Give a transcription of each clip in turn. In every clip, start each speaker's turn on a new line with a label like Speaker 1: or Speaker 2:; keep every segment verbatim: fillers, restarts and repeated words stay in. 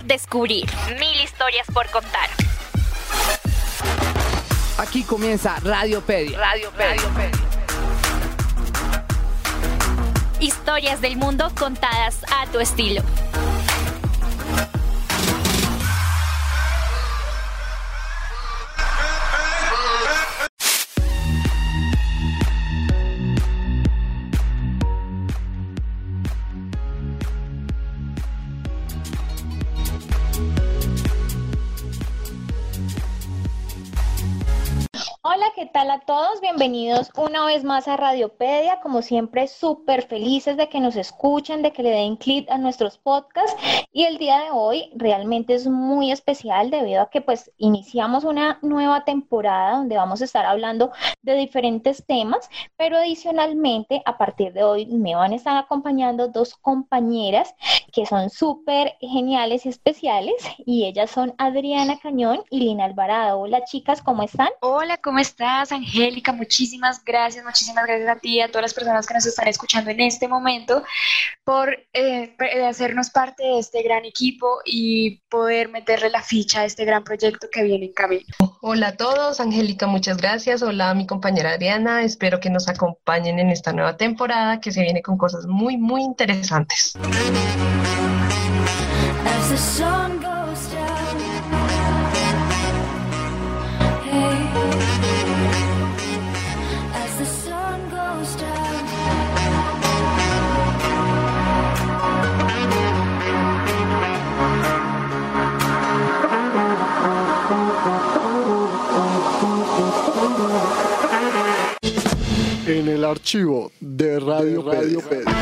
Speaker 1: por descubrir, mil historias por contar.
Speaker 2: Aquí comienza Radiopedia.
Speaker 1: Radiopedia. Radiopedia. Historias del mundo contadas a tu estilo.
Speaker 3: Hola, ¿qué tal a todos? Bienvenidos una vez más a Radiopedia. Como siempre, súper felices de que nos escuchen, de que le den clic a nuestros podcasts. Y el día de hoy realmente es muy especial debido a que pues iniciamos una nueva temporada donde vamos a estar hablando de diferentes temas, pero adicionalmente a partir de hoy me van a estar acompañando dos compañeras que son súper geniales y especiales, y ellas son Adriana Cañón y Lina Alvarado. Hola chicas, ¿cómo están?
Speaker 4: Hola, ¿cómo estás, Angélica? Muchísimas gracias, muchísimas gracias a ti y a todas las personas que nos están escuchando en este momento por eh, hacernos parte de este gran equipo y poder meterle la ficha a este gran proyecto que viene en camino.
Speaker 5: Hola a todos, Angélica, muchas gracias. Hola a mi compañera Adriana, espero que nos acompañen en esta nueva temporada que se viene con cosas muy, muy interesantes.
Speaker 6: As the sun goes down, hey, as the sun goes down,
Speaker 7: en el archivo de Radio Radiopedia.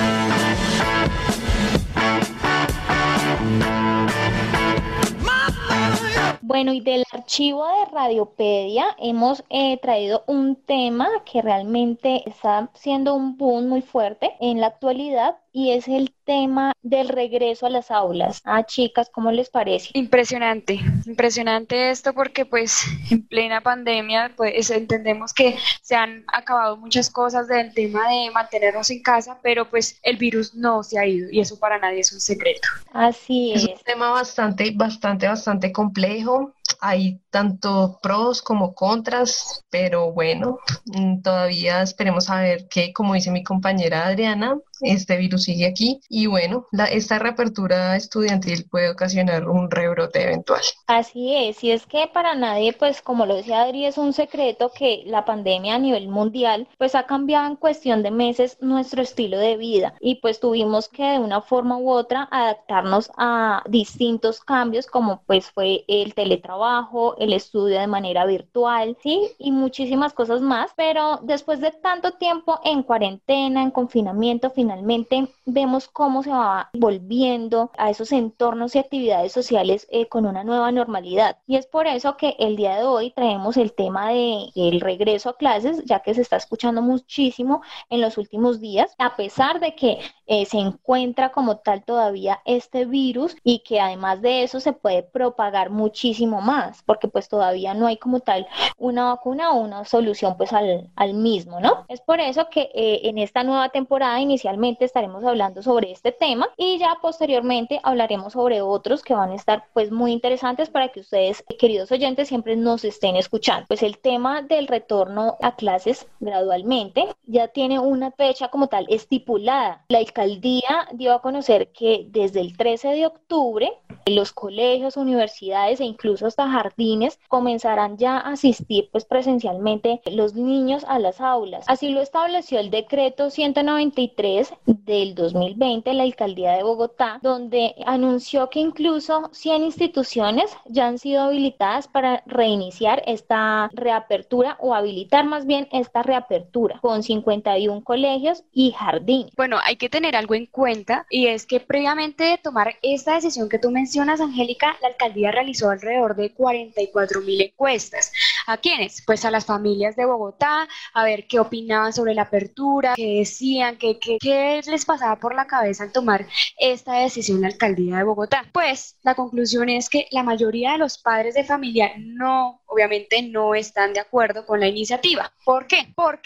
Speaker 3: Bueno, y del archivo de Radiopedia hemos eh, traído un tema que realmente está siendo un boom muy fuerte en la actualidad, y es el tema del regreso a las aulas. Ah, chicas, ¿cómo les parece?
Speaker 4: Impresionante, impresionante esto porque pues en plena pandemia pues entendemos que se han acabado muchas cosas del tema de mantenernos en casa, pero pues el virus no se ha ido y eso para nadie es un secreto.
Speaker 3: Así es.
Speaker 5: Es un tema bastante, bastante, bastante complejo. Hay tanto pros como contras, pero bueno, todavía esperemos a ver que, como dice mi compañera Adriana, este virus sigue aquí y bueno, la, esta reapertura estudiantil puede ocasionar un rebrote eventual.
Speaker 3: Así es, y es que para nadie, pues como lo decía Adri, es un secreto que la pandemia a nivel mundial pues ha cambiado en cuestión de meses nuestro estilo de vida, y pues tuvimos que de una forma u otra adaptarnos a distintos cambios, como pues fue el teletrabajo, el estudio de manera virtual, sí, y muchísimas cosas más. Pero después de tanto tiempo en cuarentena, en confinamiento, finalmente vemos cómo se va volviendo a esos entornos y actividades sociales eh, con una nueva normalidad, y es por eso que el día de hoy traemos el tema de el regreso a clases, ya que se está escuchando muchísimo en los últimos días, a pesar de que eh, se encuentra como tal todavía este virus, y que además de eso se puede propagar muchísimo más, porque pues todavía no hay como tal una vacuna o una solución pues al, al mismo, ¿no? Es por eso que eh, en esta nueva temporada inicialmente estaremos hablando sobre este tema, y ya posteriormente hablaremos sobre otros que van a estar pues muy interesantes para que ustedes, queridos oyentes, siempre nos estén escuchando. Pues el tema del retorno a clases gradualmente ya tiene una fecha como tal estipulada. La alcaldía dio a conocer que desde el trece de octubre los colegios, universidades e incluso hasta jardines comenzarán ya a asistir pues presencialmente los niños a las aulas. Así lo estableció el decreto ciento noventa y tres del dos mil veinte, la alcaldía de Bogotá, donde anunció que incluso cien instituciones ya han sido habilitadas para reiniciar esta reapertura, o habilitar más bien esta reapertura, con cincuenta y uno colegios y jardines.
Speaker 4: Bueno, hay que tener algo en cuenta, y es que previamente de tomar esta decisión que tú mencionas, Angélica, la alcaldía realizó alrededor de cuarenta y cuatro mil encuestas. ¿A quiénes? Pues a las familias de Bogotá, a ver qué opinaban sobre la apertura, qué decían, qué, qué, qué les pasaba por la cabeza al tomar esta decisión la alcaldía de Bogotá. Pues la conclusión es que la mayoría de los padres de familia no, obviamente no están de acuerdo con la iniciativa. ¿Por qué? Porque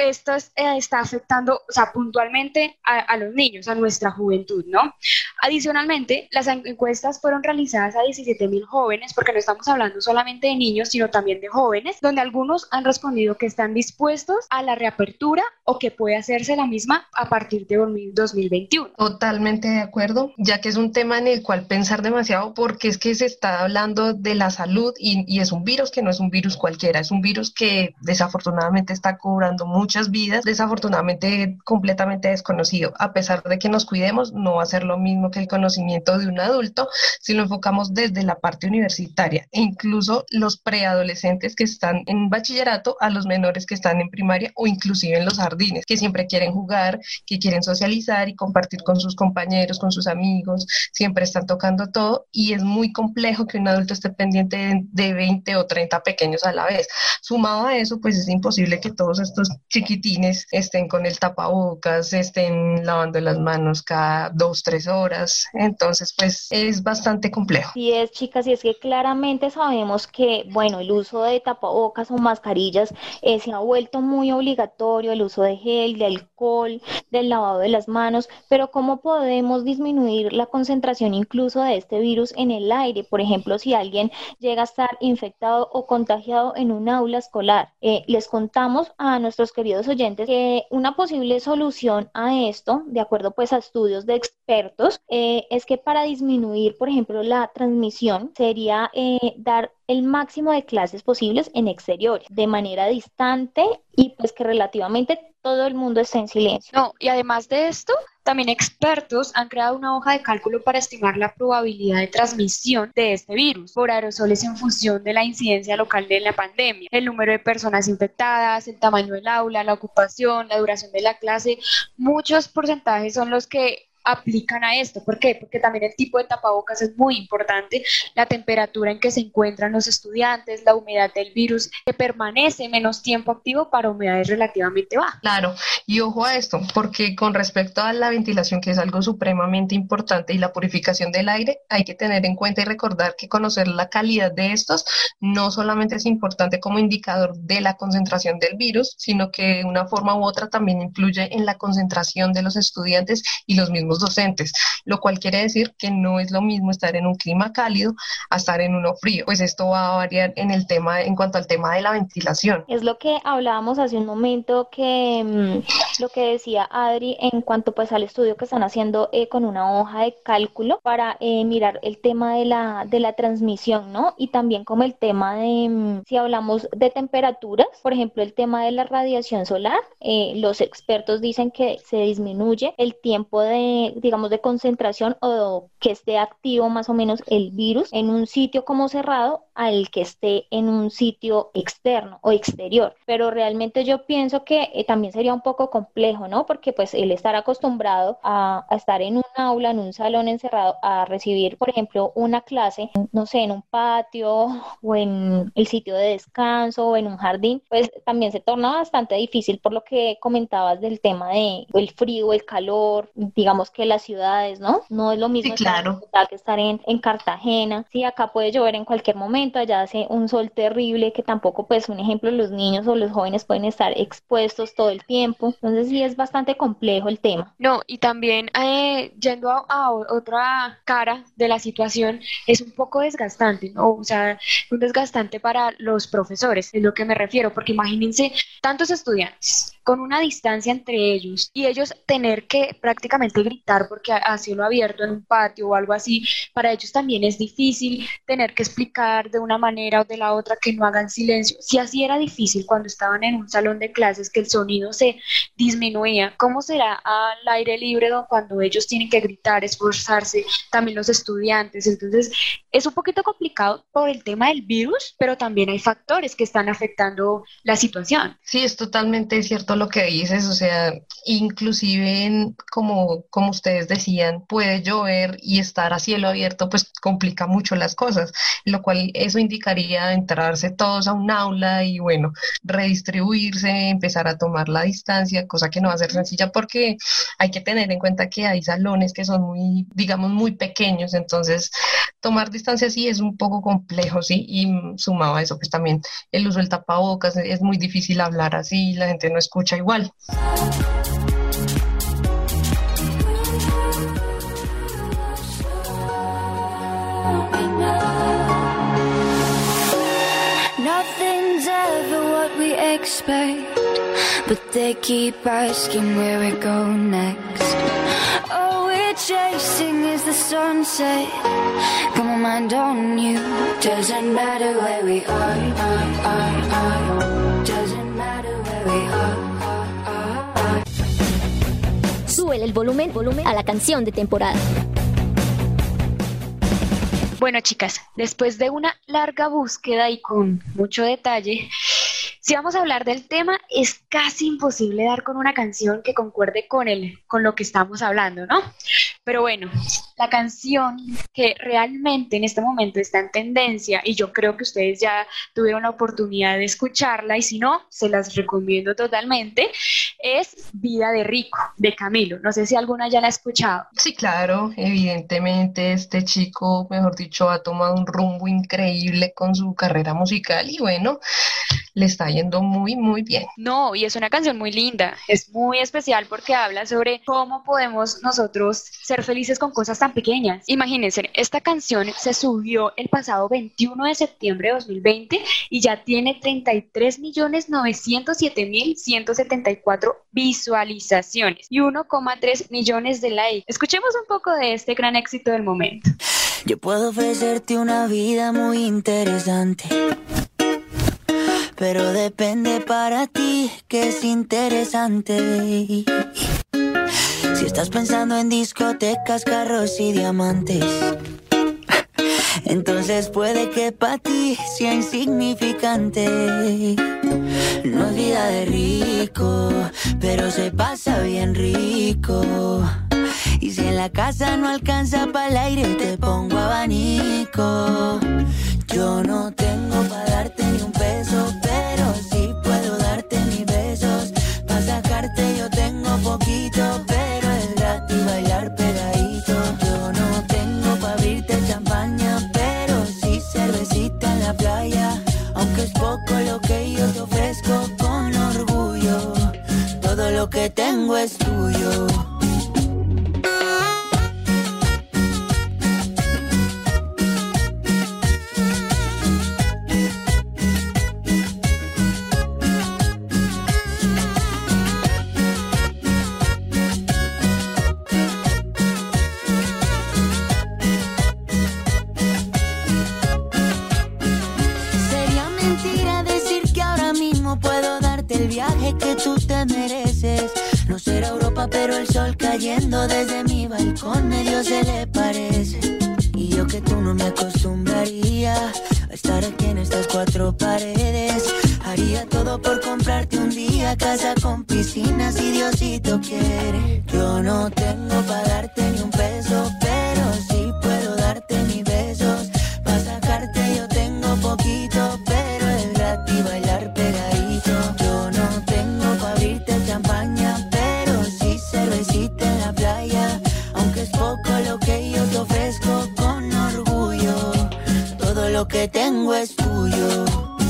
Speaker 4: esto es, eh, está afectando, o sea, puntualmente a, a los niños, a nuestra juventud, ¿no? Adicionalmente, las encuestas fueron realizadas a diecisiete mil jóvenes, porque no estamos hablando solamente de niños, sino también de jóvenes, donde algunos han respondido que están dispuestos a la reapertura o que puede hacerse la misma a partir de dos mil veintiuno.
Speaker 5: Totalmente de acuerdo, ya que es un tema en el cual pensar demasiado, porque es que se está hablando de la salud y, y es un virus que no es un virus cualquiera, es un virus que desafortunadamente está cobrando muchas vidas, desafortunadamente completamente desconocido. A pesar de que nos cuidemos, no va a ser lo mismo que el conocimiento de un adulto si lo enfocamos desde la parte universitaria, e incluso los preadolescentes que están en bachillerato a los menores que están en primaria o inclusive en los jardines, que siempre quieren jugar, que quieren socializar y compartir con sus compañeros, con sus amigos, siempre están tocando todo y es muy complejo que un adulto esté pendiente de, de veinte o treinta pequeños a la vez. Sumado a eso, pues es imposible que todos estos chiquitines estén con el tapabocas, estén lavando las manos cada dos, tres horas, entonces pues es bastante complejo.
Speaker 3: Sí es, chicas, y es que claramente sabemos que, bueno, el uso de tapabocas o mascarillas eh, se ha vuelto muy obligatorio, el uso de gel, de alcohol, del lavado de las manos, pero ¿cómo podemos disminuir la concentración incluso de este virus en el aire? Por ejemplo, si alguien llega a estar infectado o contagiado en un aula escolar. Eh, les contamos a nuestros queridos oyentes que una posible solución a esto, de acuerdo pues a estudios de expertos, eh, es que para disminuir, por ejemplo, la transmisión sería eh, dar el máximo de clases posibles en exteriores, de manera distante y pues que relativamente todo el mundo esté en silencio.
Speaker 4: No, y además de esto, también expertos han creado una hoja de cálculo para estimar la probabilidad de transmisión de este virus por aerosoles en función de la incidencia local de la pandemia, el número de personas infectadas, el tamaño del aula, la ocupación, la duración de la clase. Muchos porcentajes son los que aplican a esto. ¿Por qué? Porque también el tipo de tapabocas es muy importante, la temperatura en que se encuentran los estudiantes, la humedad del virus, que permanece menos tiempo activo para humedades relativamente bajas.
Speaker 5: Claro, y ojo a esto, porque con respecto a la ventilación, que es algo supremamente importante, y la purificación del aire, hay que tener en cuenta y recordar que conocer la calidad de estos no solamente es importante como indicador de la concentración del virus, sino que de una forma u otra también influye en la concentración de los estudiantes y los mismos docentes, lo cual quiere decir que no es lo mismo estar en un clima cálido a estar en uno frío, pues esto va a variar en el tema, en cuanto al tema de la ventilación.
Speaker 3: Es lo que hablábamos hace un momento, que mmm, lo que decía Adri en cuanto pues al estudio que están haciendo eh, con una hoja de cálculo para eh, mirar el tema de la, de la transmisión, ¿no? Y también como el tema de, mmm, si hablamos de temperaturas, por ejemplo, el tema de la radiación solar, eh, los expertos dicen que se disminuye el tiempo de digamos de concentración o que esté activo más o menos el virus en un sitio como cerrado al que esté en un sitio externo o exterior, pero realmente yo pienso que eh, también sería un poco complejo, ¿no? Porque pues el estar acostumbrado a, a estar en un aula, en un salón encerrado, a recibir, por ejemplo, una clase, no sé, en un patio o en el sitio de descanso o en un jardín, pues también se torna bastante difícil por lo que comentabas del tema de el frío, el calor, digamos que las ciudades, ¿no? No es lo mismo
Speaker 5: sí, claro.
Speaker 3: estar en Bogotá que estar en, en Cartagena. Sí, acá puede llover en cualquier momento, allá hace un sol terrible que tampoco, pues, un ejemplo, los niños o los jóvenes pueden estar expuestos todo el tiempo. Entonces sí es bastante complejo el tema.
Speaker 4: No, y también eh, yendo a, a otra cara de la situación, es un poco desgastante, ¿no? O sea, un desgastante para los profesores, es lo que me refiero, porque imagínense tantos estudiantes con una distancia entre ellos y ellos tener que prácticamente gritar porque a cielo abierto en un patio o algo así, para ellos también es difícil tener que explicar de una manera o de la otra que no hagan silencio. Si así era difícil cuando estaban en un salón de clases que el sonido se disminuía, ¿cómo será al aire libre cuando ellos tienen que gritar, esforzarse, también los estudiantes? Entonces es un poquito complicado por el tema del virus, pero también hay factores que están afectando la situación.
Speaker 5: Sí, es totalmente cierto lo que dices, o sea, inclusive en, como, como como ustedes decían, puede llover y estar a cielo abierto, pues complica mucho las cosas, lo cual eso indicaría entrarse todos a un aula y bueno, redistribuirse, empezar a tomar la distancia, cosa que no va a ser sencilla porque hay que tener en cuenta que hay salones que son muy, digamos, muy pequeños, entonces tomar distancia sí es un poco complejo, sí, y sumado a eso, pues también el uso del tapabocas, es muy difícil hablar así, la gente no escucha igual.
Speaker 6: Nothing's ever what we expect, but they keep asking where we go next. All we're chasing is the sunset. Got my mind on you. Doesn't matter where we are, are, are, are. Doesn't matter where we are, are, are.
Speaker 8: Súbele el volumen, volumen a la canción de temporada.
Speaker 4: Bueno, chicas, después de una larga búsqueda y con mucho detalle, si vamos a hablar del tema, es casi imposible dar con una canción que concuerde con el, con lo que estamos hablando, ¿no? Pero bueno, la canción que realmente en este momento está en tendencia, y yo creo que ustedes ya tuvieron la oportunidad de escucharla, y si no, se las recomiendo totalmente, es Vida de Rico, de Camilo. No sé si alguna ya la ha escuchado.
Speaker 5: Sí, claro, evidentemente este chico, mejor dicho, ha tomado un rumbo increíble con su carrera musical y bueno, le está yendo muy, muy bien.
Speaker 4: No, y es una canción muy linda, es muy especial porque habla sobre cómo podemos nosotros ser felices con cosas tan pequeñas. Imagínense, esta canción se subió el pasado veintiuno de septiembre de dos mil veinte y ya tiene treinta y tres millones novecientos siete mil ciento setenta y cuatro visualizaciones y uno coma tres millones de likes. Escuchemos un poco de este gran éxito del momento.
Speaker 9: Yo puedo ofrecerte una vida muy interesante, pero depende para ti que es interesante. Si estás pensando en discotecas, carros y diamantes, entonces puede que para ti sea insignificante. No es vida de rico, pero se pasa bien rico. Y si en la casa no alcanza para el aire, te pongo abanico. Yo no tengo para darte ni un peso, pero sí puedo darte mis besos. Pa' sacarte yo tengo poquito, pero es gratis bailar pegadito. Yo no tengo pa' abrirte champaña, pero sí cervecita en la playa. Aunque es poco lo que yo te ofrezco con orgullo, todo lo que tengo es tuyo. Que tú te mereces. No será Europa, pero el sol cayendo desde mi balcón medio se le parece. Y yo que tú no me acostumbraría a estar aquí en estas cuatro paredes. Haría todo por comprarte un día casa con piscina si Diosito quiere. Yo no tengo para darte ni un peso, pero sí puedo darte mis besos. Pa' sacarte yo tengo poquito, pero es gratis bailar pegadito. Yo no tengo pa' abrirte champaña, pero sí cervecita en la playa. Aunque es poco lo que yo te ofrezco con orgullo, todo lo que tengo es tuyo.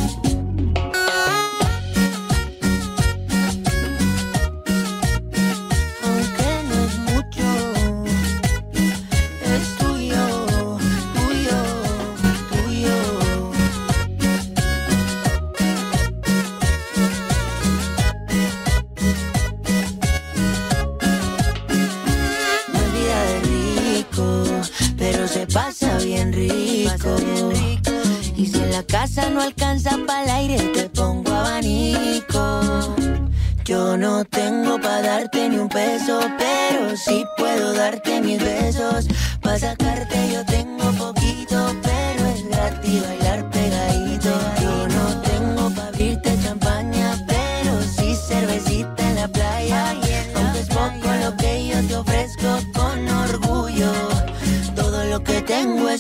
Speaker 9: Pasa bien rico. Y si en la casa no alcanza para el aire, te pongo abanico. Yo no tengo para darte ni un peso, pero sí puedo darte mis besos. Pa' sacarte yo tengo poquito, pero es gratis bailar pegadito. Yo no tengo pa' abrirte champaña, pero sí cervecita en la playa. Aunque es poco lo que yo te ofrezco.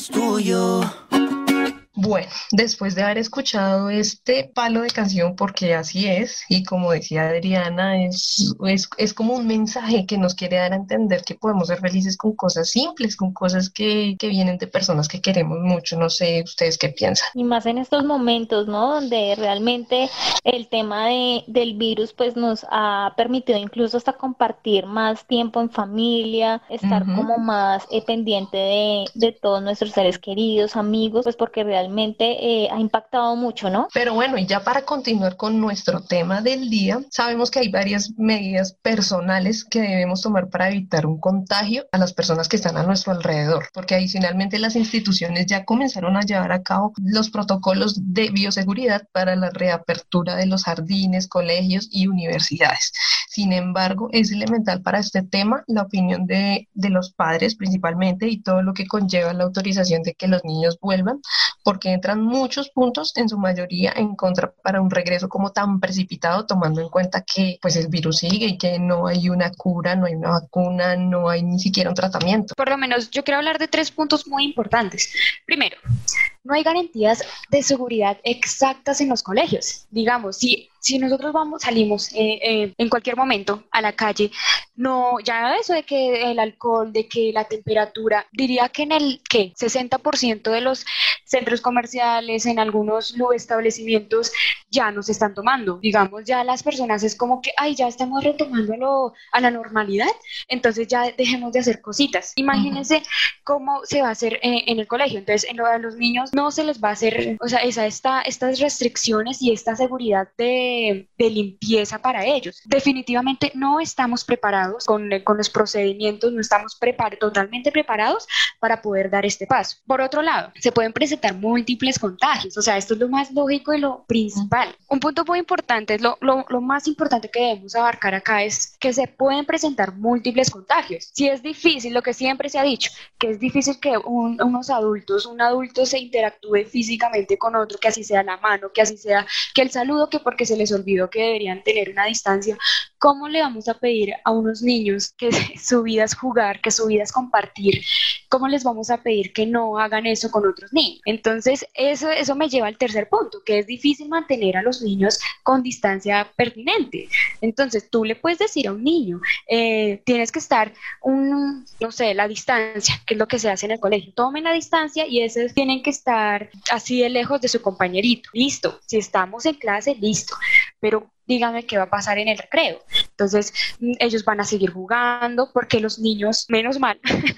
Speaker 9: es tuyo.
Speaker 5: Bueno, después de haber escuchado este palo de canción, porque así es, y como decía Adriana, es, es, es como un mensaje que nos quiere dar a entender que podemos ser felices con cosas simples, con cosas que, que vienen de personas que queremos mucho. No sé, ¿ustedes qué piensan?
Speaker 3: Y más en estos momentos, ¿no? Donde realmente el tema de, del virus pues nos ha permitido incluso hasta compartir más tiempo en familia, estar uh-huh. como más eh, pendiente de, de todos nuestros seres queridos, amigos, pues porque realmente Realmente eh, ha impactado mucho, ¿no?
Speaker 5: Pero bueno, y ya para continuar con nuestro tema del día, sabemos que hay varias medidas personales que debemos tomar para evitar un contagio a las personas que están a nuestro alrededor, porque adicionalmente las instituciones ya comenzaron a llevar a cabo los protocolos de bioseguridad para la reapertura de los jardines, colegios y universidades. Sin embargo, es elemental para este tema la opinión de, de los padres principalmente y todo lo que conlleva la autorización de que los niños vuelvan, porque entran muchos puntos, en su mayoría en contra para un regreso como tan precipitado, tomando en cuenta que pues el virus sigue y que no hay una cura, no hay una vacuna, no hay ni siquiera un tratamiento.
Speaker 4: Por lo menos yo quiero hablar de tres puntos muy importantes. Primero, no hay garantías de seguridad exactas en los colegios. Digamos, si, si nosotros vamos, salimos eh, eh, en cualquier momento a la calle, no, ya eso de que el alcohol, de que la temperatura, diría que en el ¿qué? sesenta por ciento de los centros comerciales, en algunos establecimientos ya no se están tomando. Digamos, ya las personas es como que, ay, ya estamos retomándolo a la normalidad, entonces ya dejemos de hacer cositas. Imagínense uh-huh. cómo se va a hacer eh, en el colegio. Entonces, en lo de los niños no se les va a hacer, o sea, esa, esta, estas restricciones y esta seguridad de, de limpieza para ellos. Definitivamente no estamos preparados con, con los procedimientos, no estamos prepar- totalmente preparados para poder dar este paso. Por otro lado, se pueden presentar múltiples contagios, o sea, esto es lo más lógico y lo principal. Un punto muy importante, lo, lo, lo más importante que debemos abarcar acá es que se pueden presentar múltiples contagios. Si es difícil, lo que siempre se ha dicho, que es difícil que un, unos adultos, un adulto se interactúe físicamente con otro, que así sea la mano, que así sea que el saludo, que porque se les olvidó que deberían tener una distancia. ¿Cómo le vamos a pedir a unos niños que su vida es jugar, que su vida es compartir? ¿Cómo les vamos a pedir que no hagan eso con otros niños? Entonces, eso, eso me lleva al tercer punto, que es difícil mantener a los niños con distancia pertinente. Entonces, tú le puedes decir a un niño, eh, tienes que estar, un, no sé, la distancia, que es lo que se hace en el colegio. Tomen la distancia y esos tienen que estar así de lejos de su compañerito. Listo, si estamos en clase, listo. Pero dígame qué va a pasar en el recreo. Entonces, ellos van a seguir jugando porque los niños, menos mal,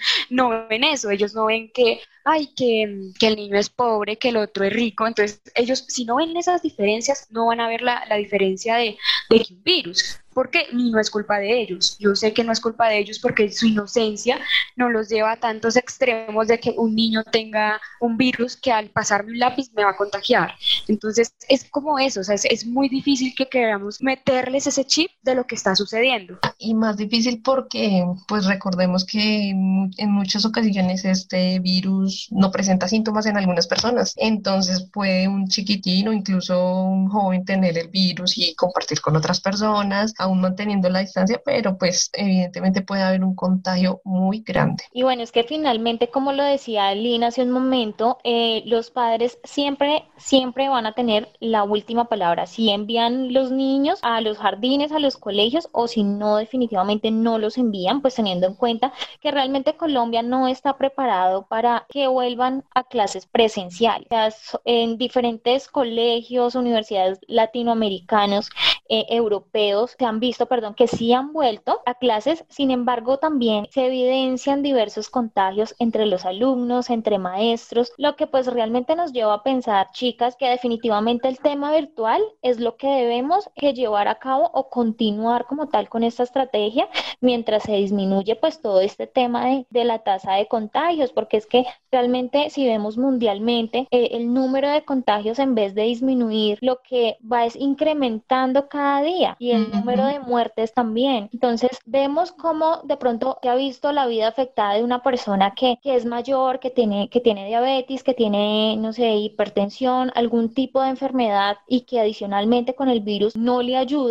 Speaker 4: no ven eso. Ellos no ven que, ay, que, que el niño es pobre, que el otro es rico. Entonces, ellos, si no ven esas diferencias, no van a ver la, la diferencia de, de un virus. Porque ni no es culpa de ellos. Yo sé que no es culpa de ellos porque su inocencia no los lleva a tantos extremos de que un niño tenga un virus que al pasarme un lápiz me va a contagiar. Entonces es como eso, o sea, es, es muy difícil que queramos meterles ese chip de lo que está sucediendo.
Speaker 5: Y más difícil porque, pues recordemos que en muchas ocasiones este virus no presenta síntomas en algunas personas. Entonces puede un chiquitín o incluso un joven tener el virus y compartir con otras personas, aún manteniendo la distancia, pero pues evidentemente puede haber un contagio muy grande.
Speaker 3: Y bueno, es que finalmente, como lo decía Lina hace un momento, eh, los padres siempre, siempre van a tener la última palabra. Si envían los niños a los jardines, a los colegios, o si no, definitivamente no los envían, pues teniendo en cuenta que realmente Colombia no está preparado para que vuelvan a clases presenciales. O sea, en diferentes colegios, universidades latinoamericanos, eh, europeos, se han visto, perdón, que sí han vuelto a clases. Sin embargo, también se evidencian diversos contagios entre los alumnos, entre maestros, lo que pues realmente nos lleva a pensar, chicas, que definitivamente el tema virtual es lo que debemos que llevar a cabo o continuar como tal con esta estrategia mientras se disminuye pues todo este tema de, de la tasa de contagios, porque es que realmente si vemos mundialmente eh, el número de contagios en vez de disminuir, lo que va es incrementando cada día y el uh-huh. número de muertes también. Entonces vemos cómo de pronto se ha visto la vida afectada de una persona que, que es mayor, que tiene, que tiene diabetes, que tiene, no sé, hipertensión, algún tipo de enfermedad y que adicionalmente con el virus no le ayuda,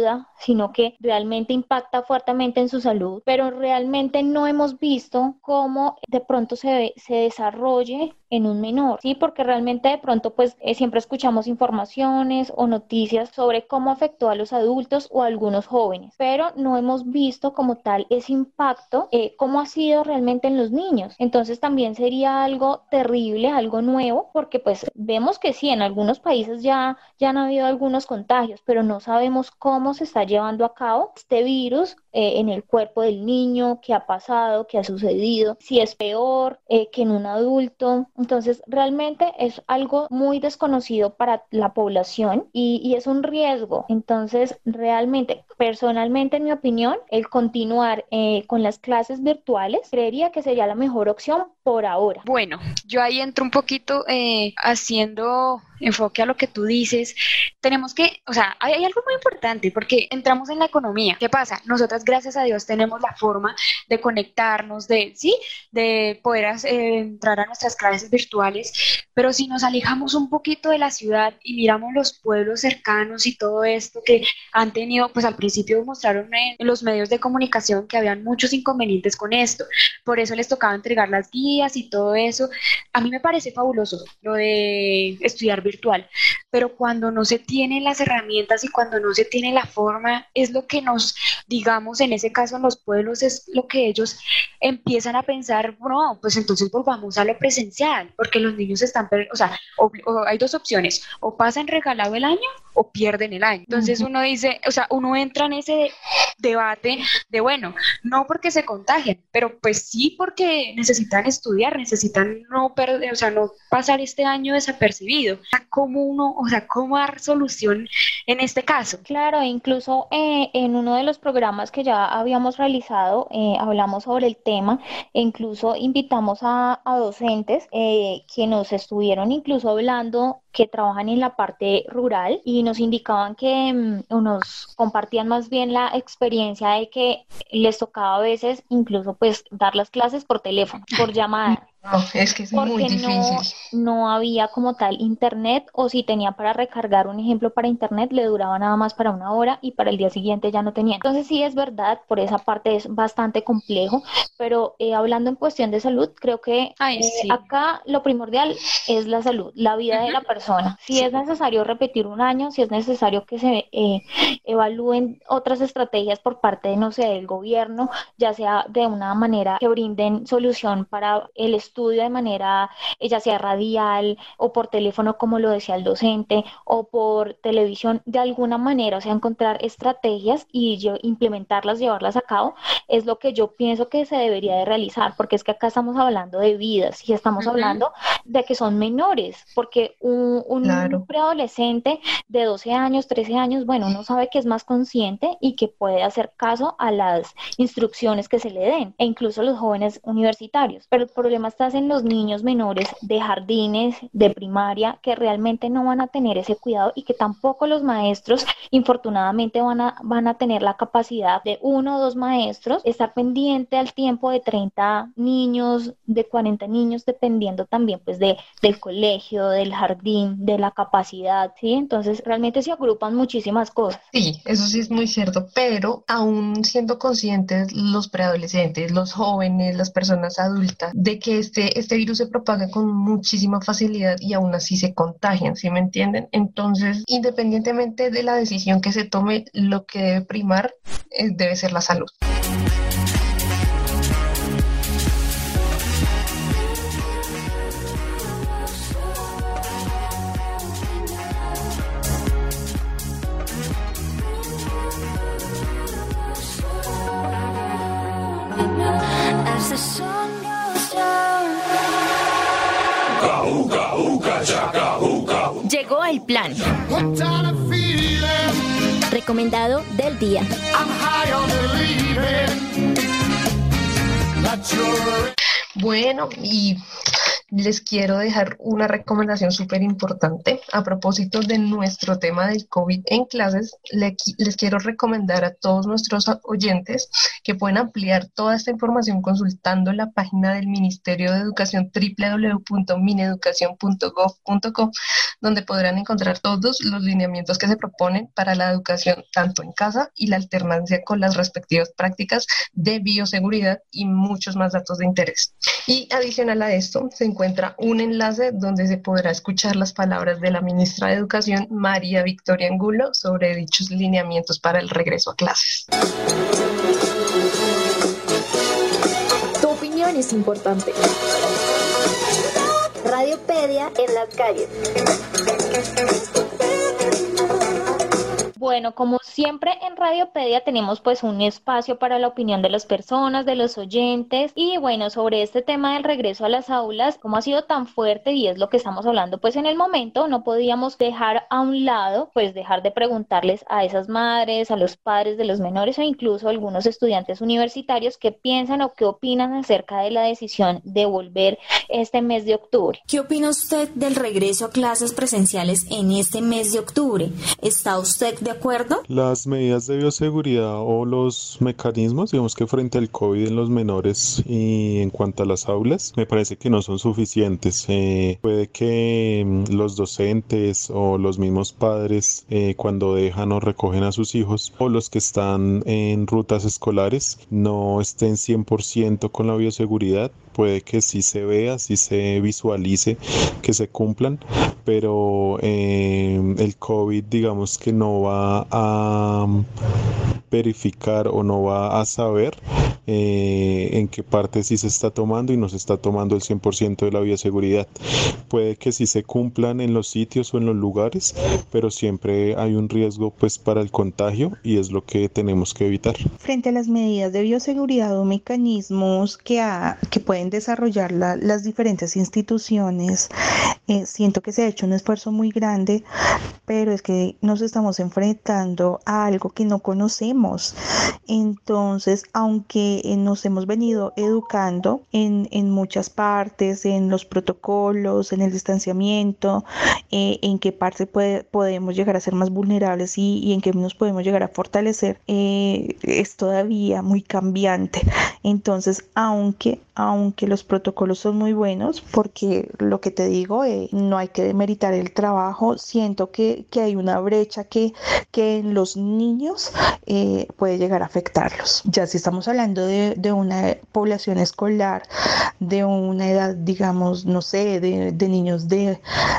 Speaker 3: sino que realmente impacta fuertemente en su salud, pero realmente no hemos visto cómo de pronto se, se desarrolle en un menor, ¿sí? Porque realmente de pronto pues eh, siempre escuchamos informaciones o noticias sobre cómo afectó a los adultos o a algunos jóvenes, pero no hemos visto como tal ese impacto, eh, cómo ha sido realmente en los niños. Entonces también sería algo terrible, algo nuevo, porque pues vemos que sí, en algunos países ya, ya han habido algunos contagios, pero no sabemos cómo se está llevando a cabo este virus eh, en el cuerpo del niño, qué ha pasado, qué ha sucedido, si es peor eh, que en un adulto. Entonces, realmente es algo muy desconocido para la población y, y es un riesgo. Entonces, realmente, personalmente, en mi opinión, el continuar eh, con las clases virtuales, creería que sería la mejor opción por ahora.
Speaker 4: Bueno, yo ahí entro un poquito eh, haciendo enfoque a lo que tú dices. Tenemos que, o sea, hay, hay algo muy importante porque entramos en la economía. ¿Qué pasa? Nosotras, gracias a Dios, tenemos la forma de conectarnos, de, ¿sí? de poder eh, entrar a nuestras clases virtuales, pero si nos alejamos un poquito de la ciudad y miramos los pueblos cercanos y todo esto que han tenido, pues al principio mostraron en los medios de comunicación que habían muchos inconvenientes con esto, por eso les tocaba entregar las guías y todo eso. A mí me parece fabuloso lo de estudiar virtual, pero cuando no se tienen las herramientas y cuando no se tiene la forma, es lo que nos, digamos, en ese caso en los pueblos, es lo que ellos empiezan a pensar, no, pues entonces volvamos a lo presencial, porque los niños están, o sea, o, o hay dos opciones, o pasan regalado el año o pierden el año. Entonces uh-huh. uno dice, o sea, uno entra en ese de, debate de, bueno, no porque se contagien, pero pues sí porque necesitan estudiar, necesitan no perder, o sea, no pasar este año desapercibido. ¿Cómo uno, o sea, cómo dar solución en este caso?
Speaker 3: Claro, incluso eh, en uno de los programas que ya habíamos realizado, eh, hablamos sobre el tema, e incluso invitamos a, a docentes eh, que nos estuvieron incluso hablando, que trabajan en la parte rural, y nos indicaban que um, nos compartían más bien la experiencia de que les tocaba a veces incluso pues dar las clases por teléfono, por llamada.
Speaker 5: No, es que es
Speaker 3: porque
Speaker 5: muy difícil.
Speaker 3: No, no había como tal internet, o si tenía para recargar un ejemplo para internet, le duraba nada más para una hora y para el día siguiente ya no tenía. Entonces sí es verdad, por esa parte es bastante complejo, pero eh, hablando en cuestión de salud, creo que
Speaker 4: Ay,
Speaker 3: eh,
Speaker 4: sí.
Speaker 3: acá lo primordial es la salud, la vida uh-huh. de la persona. Si sí. es necesario repetir un año, si es necesario que se eh, evalúen otras estrategias por parte de, no sé, del gobierno, ya sea de una manera que brinden solución para el estudio estudio de manera, ya sea radial o por teléfono, como lo decía el docente, o por televisión, de alguna manera, o sea, encontrar estrategias y yo, implementarlas, llevarlas a cabo, es lo que yo pienso que se debería de realizar, porque es que acá estamos hablando de vidas y estamos uh-huh. hablando de que son menores, porque un, un claro. preadolescente de doce años, trece años, bueno, uno sabe que es más consciente y que puede hacer caso a las instrucciones que se le den, e incluso los jóvenes universitarios, pero el problema está en los niños menores de jardines, de primaria, que realmente no van a tener ese cuidado y que tampoco los maestros, infortunadamente, van a, van a tener la capacidad de uno o dos maestros estar pendiente al tiempo de treinta niños, de cuarenta niños, dependiendo también pues de, del colegio, del jardín, de la capacidad, ¿sí? Entonces realmente se agrupan muchísimas cosas.
Speaker 5: Sí, eso sí es muy cierto, pero aún siendo conscientes los preadolescentes, los jóvenes, las personas adultas, de que Este, este virus se propaga con muchísima facilidad y aún así se contagian, ¿sí me entienden? Entonces, independientemente de la decisión que se tome, lo que debe primar es, debe ser la salud.
Speaker 6: As the sun goes down.
Speaker 8: Llegó el plan recomendado del día.
Speaker 5: Bueno, y les quiero dejar una recomendación súper importante. A propósito de nuestro tema del COVID en clases, le, les quiero recomendar a todos nuestros oyentes que pueden ampliar toda esta información consultando la página del Ministerio de Educación doble u doble u doble u punto mineducación punto gov punto co, donde podrán encontrar todos los lineamientos que se proponen para la educación tanto en casa y la alternancia con las respectivas prácticas de bioseguridad y muchos más datos de interés. Y adicional a esto se encuentra un enlace donde se podrá escuchar las palabras de la ministra de Educación, María Victoria Angulo, sobre dichos lineamientos para el regreso a clases.
Speaker 8: Tu opinión es importante. Radiopedia en las calles.
Speaker 3: Bueno, como siempre en Radiopedia tenemos pues un espacio para la opinión de las personas, de los oyentes, y bueno, sobre este tema del regreso a las aulas, como ha sido tan fuerte y es lo que estamos hablando pues en el momento, no podíamos dejar a un lado, pues dejar de preguntarles a esas madres, a los padres de los menores o incluso a algunos estudiantes universitarios qué piensan o qué opinan acerca de la decisión de volver este mes de octubre.
Speaker 10: ¿Qué opina usted del regreso a clases presenciales en este mes de octubre? ¿Está usted de acuerdo?
Speaker 11: Las medidas de bioseguridad o los mecanismos, digamos que frente al COVID en los menores y en cuanto a las aulas, me parece que no son suficientes. Eh, puede que mm, los docentes o los mismos padres eh, cuando dejan o recogen a sus hijos o los que están en rutas escolares no estén cien por ciento con la bioseguridad. Puede que sí se vea, sí se visualice que se cumplan, pero eh, el COVID digamos que no va a verificar o no va a saber eh, en qué parte sí se está tomando y no se está tomando el cien por ciento de la bioseguridad. Puede que sí se cumplan en los sitios o en los lugares, pero siempre hay un riesgo pues para el contagio y es lo que tenemos que evitar.
Speaker 12: Frente a las medidas de bioseguridad o mecanismos que, ha, que pueden desarrollar la, las diferentes instituciones, eh, siento que se ha hecho un esfuerzo muy grande, pero es que nos estamos enfrentando a algo que no conocemos. Entonces, aunque nos hemos venido educando en, en muchas partes, en los protocolos, en el distanciamiento, eh, en qué parte puede, podemos llegar a ser más vulnerables y, y en qué nos podemos llegar a fortalecer, eh, es todavía muy cambiante. Entonces, aunque, aunque los protocolos son muy buenos, porque lo que te digo, eh, no hay que demeritar el trabajo, siento que, que hay una brecha que, que en los niños eh, puede llegar a afectarlos. Ya si estamos hablando de, de una población escolar, de una edad, digamos, no sé, de, de niños de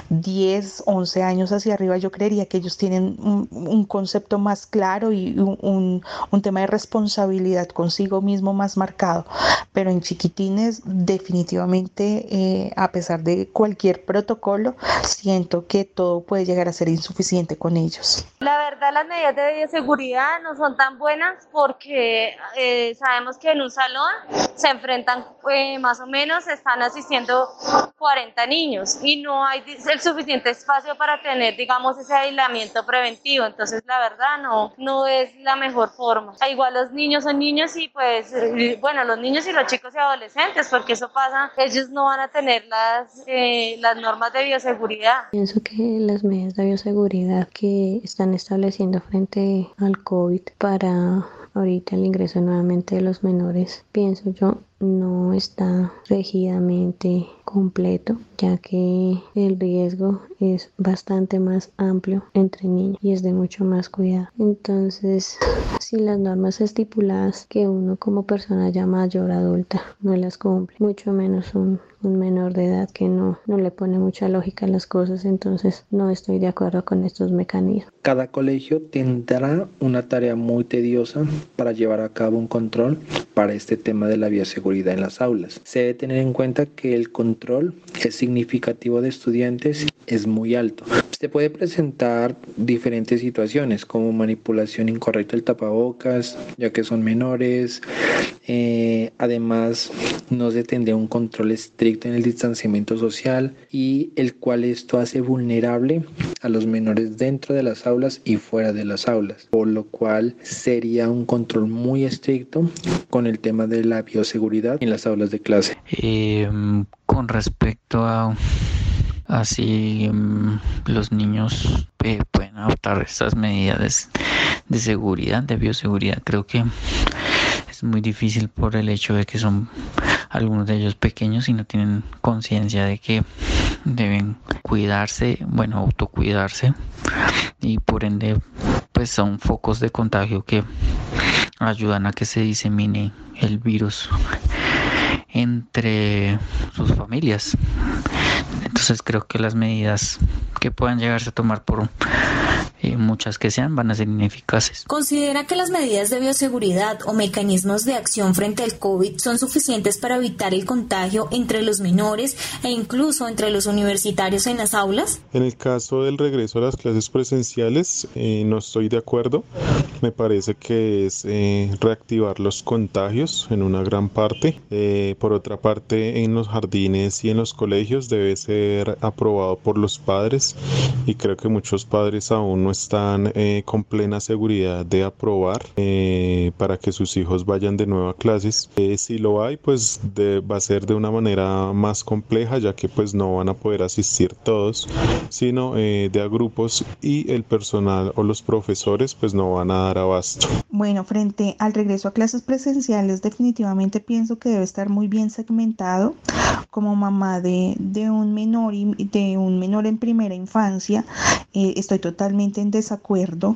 Speaker 12: diez, once años hacia arriba, yo creería que ellos tienen un, un concepto más claro y un, un, un tema de responsabilidad consigo mismo más marcado, pero en chiquitines definitivamente, eh, a pesar de cualquier protocolo, siento que todo puede llegar a ser insuficiente con ellos.
Speaker 13: La verdad, las medidas de bioseguridad no son tan buenas porque eh, sabemos que en un salón se enfrentan eh, más o menos, están asistiendo cuarenta niños y no hay el suficiente espacio para tener, digamos, ese aislamiento preventivo. Entonces, la verdad, no, no es la mejor forma. Igual los niños son niños y pues, bueno, los niños y los chicos y adolescentes, porque eso pasa, ellos no van a tener las, eh, las normas de bioseguridad.
Speaker 14: Pienso que las medidas de bioseguridad que están estableciendo frente al COVID para ahorita el ingreso nuevamente de los menores, pienso yo, no está rígidamente completo, ya que el riesgo es bastante más amplio entre niños y es de mucho más cuidado. Entonces, si las normas estipuladas que uno como persona ya mayor adulta no las cumple, mucho menos un, un menor de edad que no, no le pone mucha lógica a las cosas, entonces no estoy de acuerdo con estos mecanismos.
Speaker 15: Cada colegio tendrá una tarea muy tediosa para llevar a cabo un control para este tema de la bioseguridad en las aulas. Se debe tener en cuenta que el control es significativo de estudiantes es muy alto. Se puede presentar diferentes situaciones como manipulación incorrecta del tapabocas, ya que son menores. Eh, además, no se tendría un control estricto en el distanciamiento social y el cual esto hace vulnerable a los menores dentro de las aulas y fuera de las aulas, por lo cual sería un control muy estricto con el tema de la bioseguridad en las aulas de clase.
Speaker 16: Eh, con respecto a así um, los niños eh, pueden adoptar estas medidas de seguridad, de bioseguridad. Creo que es muy difícil por el hecho de que son algunos de ellos pequeños y no tienen conciencia de que deben cuidarse, bueno, autocuidarse, y por ende pues son focos de contagio que ayudan a que se disemine el virus entre sus familias. Entonces creo que las medidas que puedan llegarse a tomar, por eh, muchas que sean, van a ser ineficaces.
Speaker 10: ¿Considera que las medidas de bioseguridad o mecanismos de acción frente al COVID son suficientes para evitar el contagio entre los menores e incluso entre los universitarios en las aulas?
Speaker 11: En el caso del regreso a las clases presenciales, eh, no estoy de acuerdo. Me parece que es eh, reactivar los contagios en una gran parte. Eh, por otra parte, en los jardines y en los colegios debe ser aprobado por los padres, y creo que muchos padres aún no están eh, con plena seguridad de aprobar eh, para que sus hijos vayan de nuevo a clases. Eh, si lo hay, pues de, va a ser de una manera más compleja, ya que pues no van a poder asistir todos, sino eh, de a grupos, y el personal o los profesores pues no van a dar abasto.
Speaker 12: Bueno, frente al regreso a clases presenciales, definitivamente pienso que debe estar muy bien segmentado. Como mamá de, de un menor y de un menor en primera infancia, eh, estoy totalmente en desacuerdo,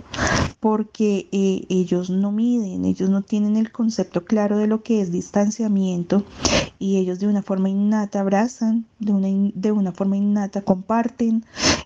Speaker 12: porque eh, ellos no miden, ellos no tienen el concepto claro de lo que es distanciamiento, y ellos de una forma innata abrazan, de una, de una forma innata comparten.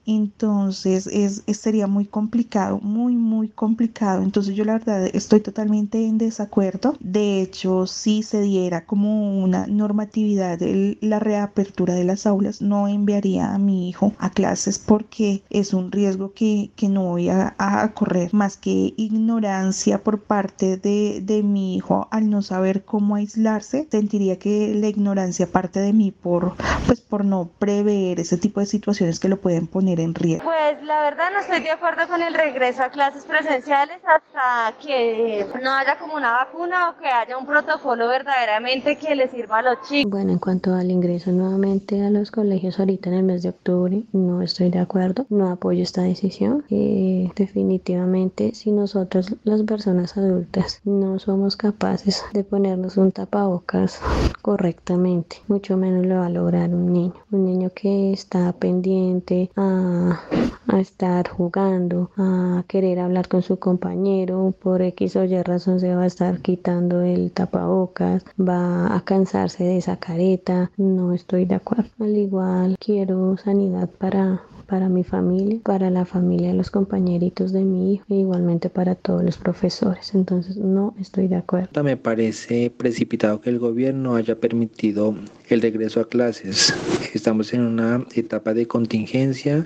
Speaker 12: Entonces es, es sería muy complicado, muy muy complicado. Entonces yo la verdad estoy totalmente en desacuerdo. De hecho, si se diera como una normatividad de la reapertura de las aulas, no enviaría a mi hijo a clases, porque es un riesgo que, que no voy a, a correr, más que ignorancia por parte de, de mi hijo al no saber cómo aislarse. Sentiría que la ignorancia parte de mí por, pues, por no prever ese tipo de situaciones que lo pueden poner en riesgo.
Speaker 13: Pues la verdad no estoy de acuerdo con el regreso a clases presenciales hasta que no haya como una vacuna o que haya un protocolo verdaderamente que les sirva a los chicos.
Speaker 14: Bueno, en cuanto al ingreso nuevamente a los colegios ahorita en el mes de octubre, no estoy de acuerdo, no apoyo esta decisión. Eh, definitivamente, si nosotros las personas adultas no somos capaces de ponernos un tapabocas correctamente, mucho menos lo va a lograr un niño. Un niño que está pendiente a, a estar jugando, a querer hablar con su compañero, por X o Y razón se va a estar quitando el tapabocas, va a cansarse de esa careta. No estoy de acuerdo. Al igual, quiero sanidad para para mi familia, para la familia de los compañeritos de mi hijo, e igualmente para todos los profesores. Entonces no estoy de acuerdo.
Speaker 15: Me parece precipitado que el gobierno haya permitido el regreso a clases. Estamos en una etapa de contingencia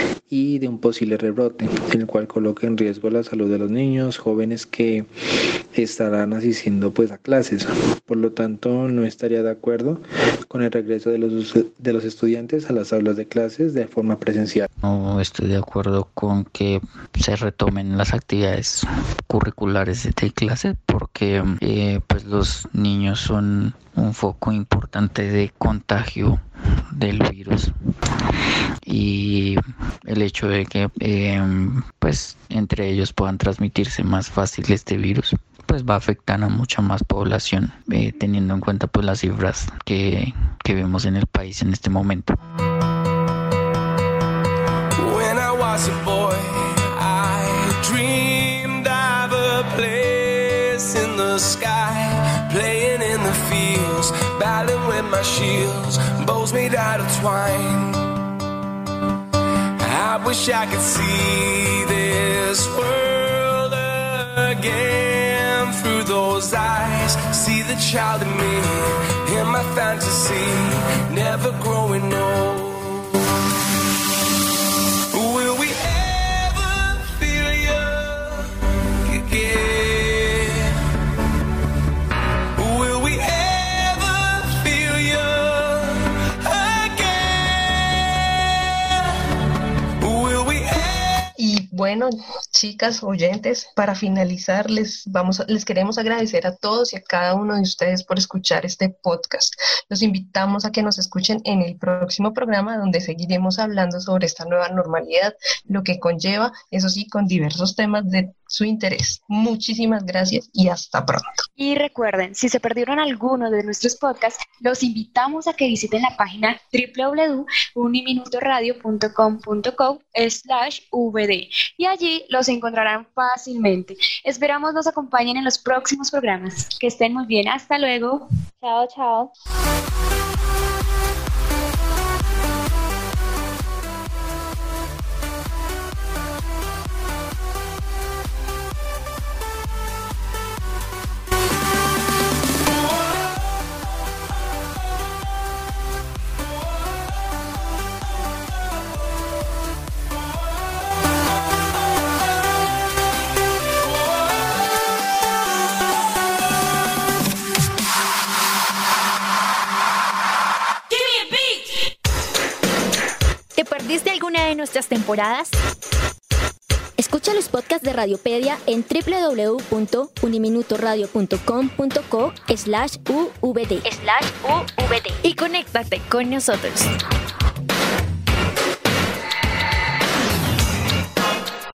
Speaker 15: y de un posible rebrote, el cual coloca en riesgo la salud de los niños, jóvenes que estarán asistiendo pues a clases. Por lo tanto, no estaría de acuerdo con el regreso de los, de los estudiantes a las aulas de clases de forma presencial.
Speaker 16: No estoy de acuerdo con que se retomen las actividades curriculares de clase, porque eh, pues los niños son un foco importante de contagio del virus, y el hecho de que eh, pues entre ellos puedan transmitirse más fácil este virus pues va a afectar a mucha más población, eh, teniendo en cuenta pues las cifras que, que vemos en el país en este momento.
Speaker 17: When I was a boy, I dreamed of a place in the sky, playing in the fields, battling with my shields, bows made out of twine. I wish I could see this world again through those eyes, see the child in me, in my fantasy, never growing old. Will we ever feel young again? Will we ever feel young again? Will we ever...
Speaker 5: Y bueno, chicas oyentes, para finalizar, les, vamos a, les queremos agradecer a todos y a cada uno de ustedes por escuchar este podcast. Los invitamos a que nos escuchen en el próximo programa, donde seguiremos hablando sobre esta nueva normalidad, lo que conlleva, eso sí, con diversos temas de su interés. Muchísimas gracias y hasta pronto.
Speaker 4: Y recuerden, si se perdieron alguno de nuestros podcasts, los invitamos a que visiten la página doble u doble u doble u punto uniminutoradio punto com punto co slash v d y allí los encontrarán fácilmente. Esperamos nos acompañen en los próximos programas. Que estén muy bien. Hasta luego.
Speaker 3: Chao, chao.
Speaker 1: ¿Perdiste alguna de nuestras temporadas?
Speaker 8: Escucha los podcasts de Radiopedia en doble u doble u doble u punto uniminutoradio punto com punto co slash u v d
Speaker 1: slash u v d y conéctate con nosotros.